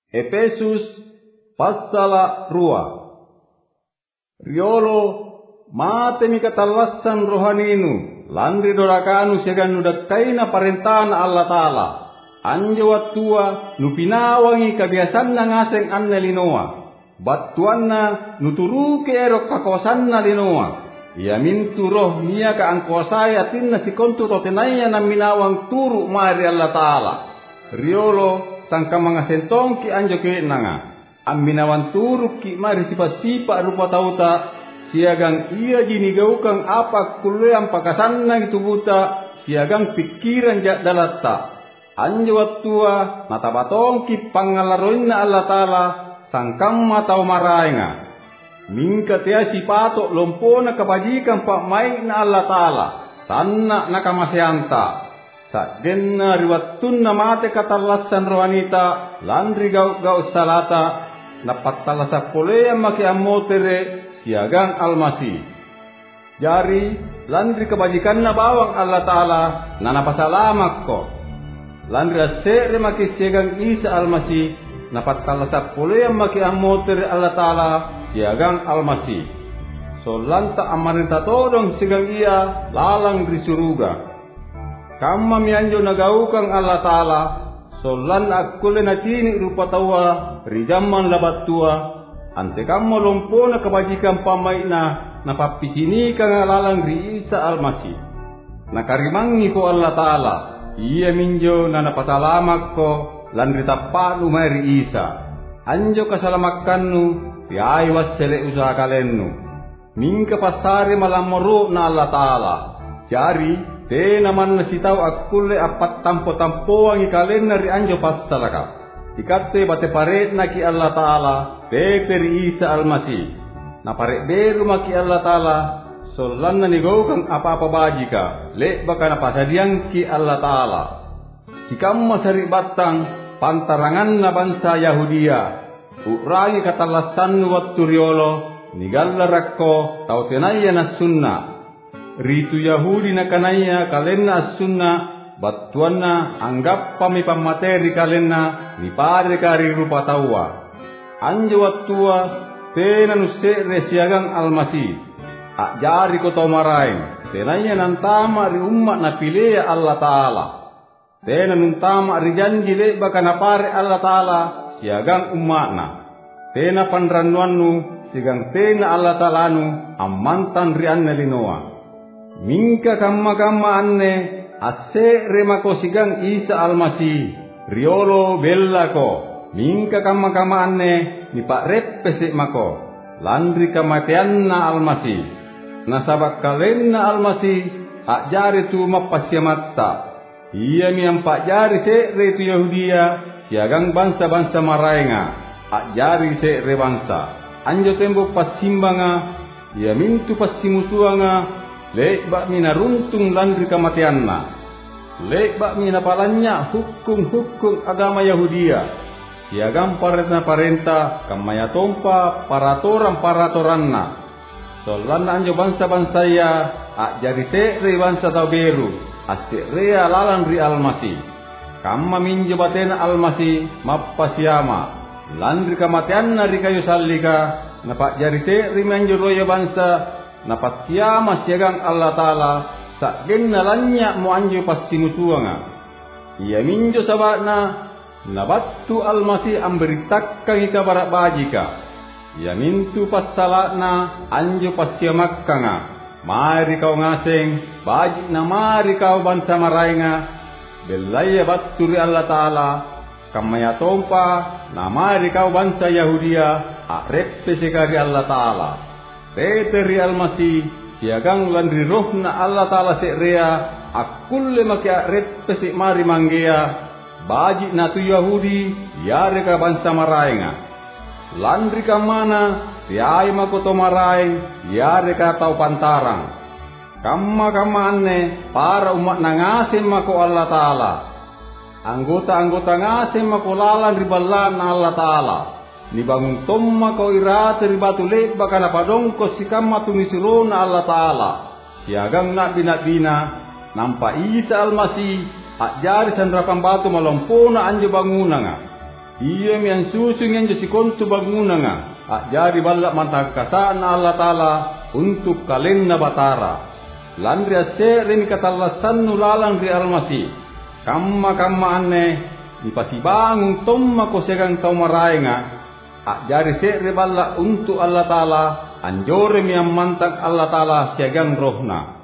Efesus pasal 2. Riolo matemi katallasan rohaninu landri dorakanu seganu daktaina parentana Allah Ta'ala. Anjo wattua nupinawangi kabiasanna ngaseng anna linoa. Battuanna nuturuke erok kakosanna linoa. Ia mintu roh nia ka angkosaya tinna sikontu totenaya na minawang turu mari Allah Ta'ala. Riolo sangka mga sentong ki anjo ke nanga aminawan turuk ki mari sifat-sifat rupa tauta siagang ia jinigaukan apa kuleam pakasanna itu buta siagang pikiran jak dalatta anjo wattua natabatong ki pangalaroinna Allah Ta'ala sangkam matau marainga mingka tia sipato lompona kabajikan pak maikna Allah Ta'ala tanna nakamasyanta sakgenna riwattunna mate katallasan rohanita landri gau salata napatalasa polea maki ammotere siagang almasi jari landri kebajikanna bawang Allah Ta'ala nanapasalamakko landri asere maki siagang Isa almasi napatalasa polea maki ammotere Allah Ta'ala siagang almasi solanta amarenta todong siagang ia lalang di suruga kamma mianjo nagaukang Allah Ta'ala solan akkule na cini rupa tawa rijaman labattua ante kamma lompona kebajikan pamaina napapisini kang alalang ri Isa almasi nakarimangi ko Allah Ta'ala iya minjo na napasalamak ko lan ritapanu mari Isa anjo kasalamakkannu piai wassele usaha kalennu mingka pasare malamoro na Allah Ta'ala jari te naman nasitaw akulle apat tampo-tampoang ikalen na ri anjo passalaka. Ikatte bate paret na ki Allah Ta'ala, pepe ri Isa almasi. Na paret beru maki Allah Ta'ala, solan na nigaw kang apa-apa bajika, le baka napasadiang ki Allah Ta'ala. Sikam masari batang, pantarangan na bansa Yahudia, urangi katalasan waktu riolo, nigallarakko, tau tenaya na sunna. Ritu Yahudi na kanaya kalenna as-sunna battuanna anggap pami pamateri kalenna ni pare kari rupa tawa anjo wattua tena nusse siagang almasi ajari ko tomarain tenanya nantama ri ummat na pilea Allah Ta'ala tena nuntama ri janji le baka na pare Allah Ta'ala siagang ummatna tena panrannuannu sigang tena Allah Ta'ala nu ammantan ri anna linoa mingka kamma anne asse remako sigang Isa almasi riolo bellako mingka kamma anne ni pak reppese mako landri kematianna almasi nasabak kalenna almasi hak jari tu mapasyamatta iya mi ampak jari se re tu Yahudia siagang bangsa-bangsa maraenga hak jari se re bangsa anjo tembo pasimbanga ia mintu pasimusuanga lek bak mina runtung landri kematianna lek bak mina palanya hukum agama Yahudia siagam parenta kamaya tompa paratoranna solan anjo bangsa ya ak jadi sekre bangsa tau beru asik rea lalan ri almasi kamma minjo batena almasi mappa siama landri kematianna ri kayu sallika napak jadi sekre manjo roya bangsa napat siama siagang Allah Ta'ala sakgenna lanya mo anjo passimusuanga ia minjo sabakna nabattu almasi amberitakkan ika barak bajika ia mintu passalakna anjo passiamakkanga mari kau ngaseng bajik na mari kau bansa marainga belaya battu ri Allah Ta'ala kamaya tompa na mari kau bansa Yahudia areppe sekari Allah Ta'ala Peteri almasi siagang landri rohna Allah Ta'ala sekrea akulle maki areppe sek mari manggea baji na tu Yahudi yare ka bansa maraenga landri ka mana tiai makoto maraeng yare ka tau pantarang kamma anne para umat nangasim mako Allah Ta'ala anggota ngasim mako lalan riballan Allah Ta'ala ni bangun tomma ko irate ribatu le baka na padongko sikamma tumisulona Allah Ta'ala siagang nabi-nabina nampa Isa almasi ajari sandrapan batu malompona anjo bangunanga Iya mian susungen jasi kontu bangunanga, jadi balak mata kasaan Allah Ta'ala untuk kalen na batara. Landri asere mi katallasan nulalang ri almasi. Kamma anne dipasibangun tomma kosegang tau maraenga. Jadi sere balak untuk Allah Ta'ala anjore mi mantang Allah Ta'ala siagang rohna.